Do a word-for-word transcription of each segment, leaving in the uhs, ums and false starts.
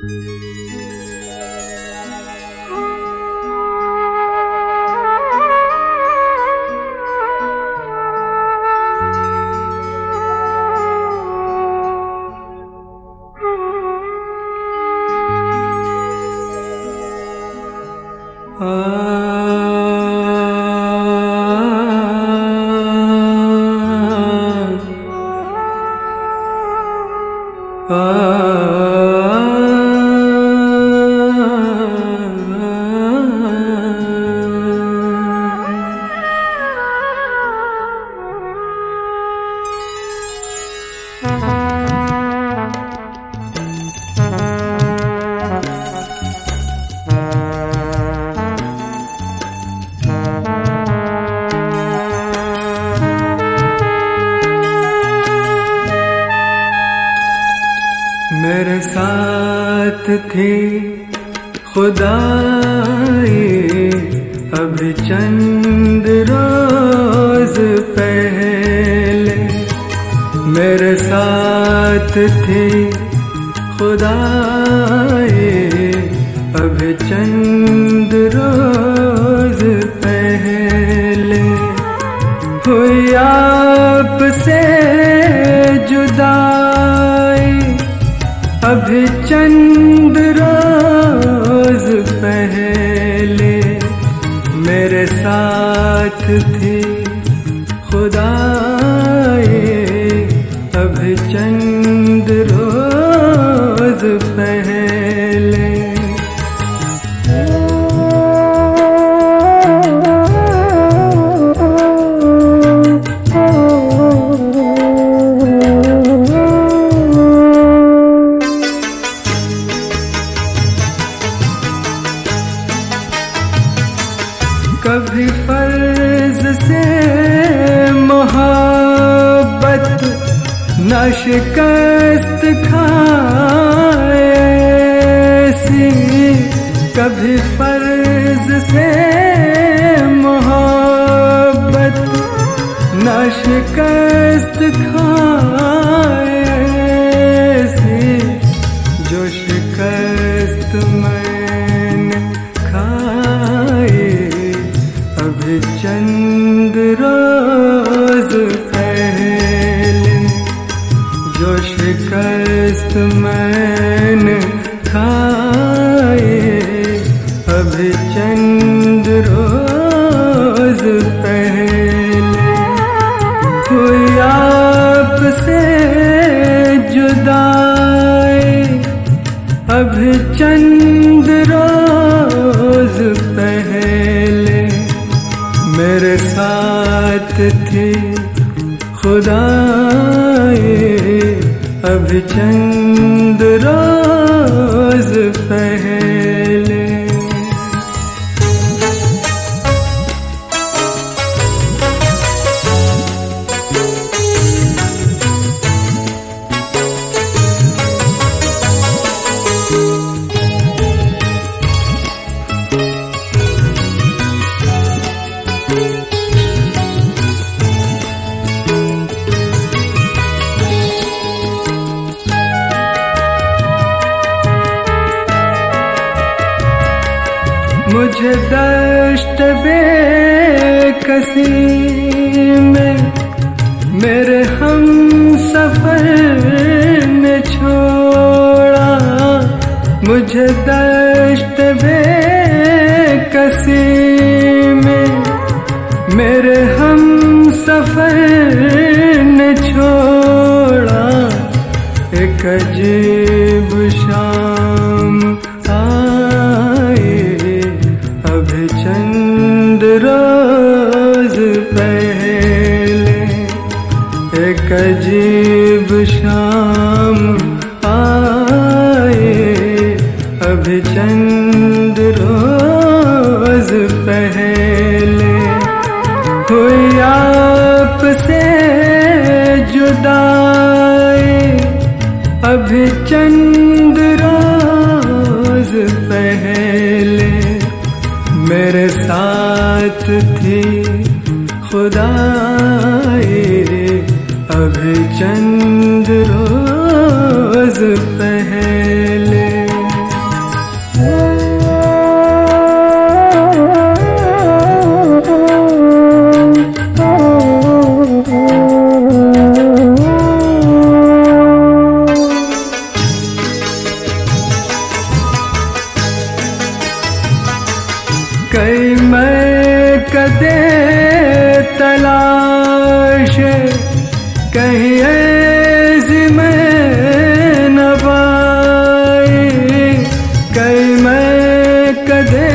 मेरे साथ थी खुदाई अभी चंद रोज पहले, मेरे साथ थी खुदाई अभी चंद रोज पहले, हुई आपसे जुदाई अभी चंद रोज पहले, मेरे साथ थी खुदाई अभी चंद रोज पहले। कभी फर्ज से मोहब्बत न शिकस्त खाए सी, कभी फर्ज से मोहब्बत न शिकस्त खाए सी, जो शिकस्त मैंने खाई अभी चंद रोज पहले, जो शिकस्त मैंने खाई अभी चंद रोज पहले, हुई आपसे जुदाई अभी चंद रोज पहले, मेरे साथ थी खुदाई अभी चंद रोज पहले। मुझे दश्त बेकसी में मेरे हम सफर ने छोड़ा, मुझे दश्त बेकसी में मेरे हम सफर ने छोड़ा, एक अजीब शाम आई अभी चंद रोज पहले, एक अजीब शाम आई अभी चंद रोज पहले, हुई आपसे जुदाई अभी चंद रोज पहले, मेरे साथ थी खुदाई अभी चंद रोज पहले। कई मैं कदे तलाश कहीं ऐसी मैं न पाई, कई मैं कदे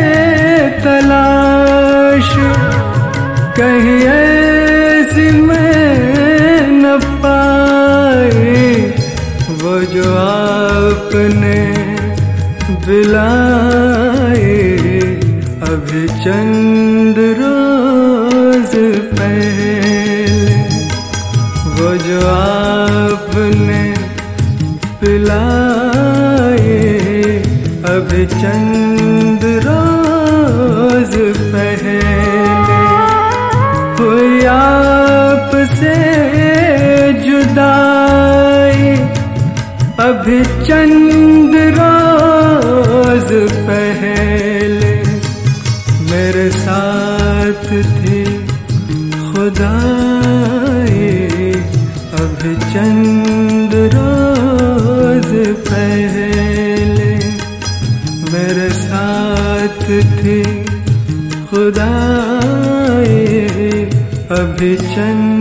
तलाश कहीं ऐसी मैं न पाई, वो जो आपने दिलाए अभी चंद रोज पहले, वो जो आपने पिलाए अभी चंद रोज पहले। हुई आपसे जुदाई अभी चंद रोज पहले, मेरे साथ थी खुदाई अभी चंद रोज पहले, मेरे साथ थी खुदाई अभी चंद